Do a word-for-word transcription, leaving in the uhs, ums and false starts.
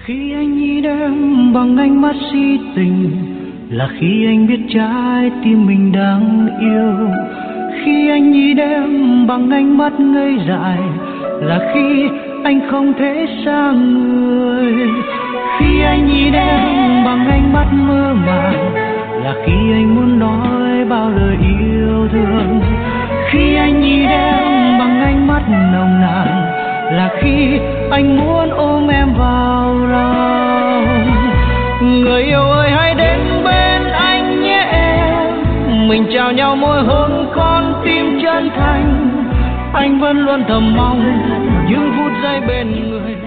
Khi anh nhìn em bằng ánh mắt si tình, là khi anh biết trái tim mình đang yêu. Khi anh nhìn em bằng ánh mắt ngây dại, là khi anh không thể xa người. Khi anh nhìn em bằng ánh mắt mơ màng, là khi anh muốn nói bao lời yêu thương. Khi anh nhìn em bằng ánh mắt nồng nàn, là khi anh muốn ôm em vào lòng. Người yêu ơi hãy đến bên anh nhé em, mình chào nhau môi hôn con tim chân thành. Anh vẫn luôn thầm mong những phút giây bên người.